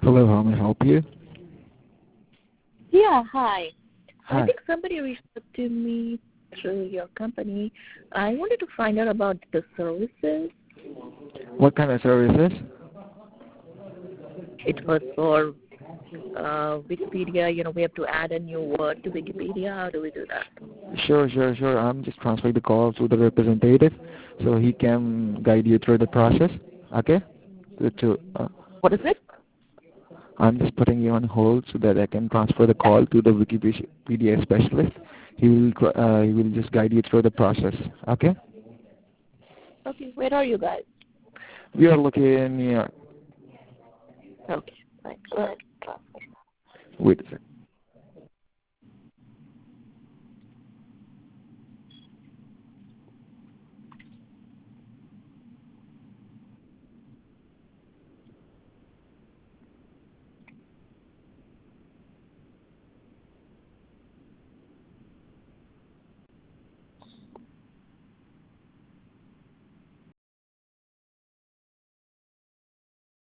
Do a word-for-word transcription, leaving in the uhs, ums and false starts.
Hello, how may I help you? Yeah, hi. I Hi. think somebody reached out to me through your company. I wanted to find out about the services. What kind of services? It was for uh, Wikipedia. You know, we have to add a new word to Wikipedia. How do we do that? Sure, sure, sure. I'm just transferring the call to the representative so he can guide you through the process. Okay? To, to, uh, What is it? I'm just putting you on hold so that I can transfer the call to the Wikipedia specialist. He will gr- uh, he will just guide you through the process. Okay? Okay, where are you guys? We are located in New York. Okay, thanks. Go ahead. Wait a second.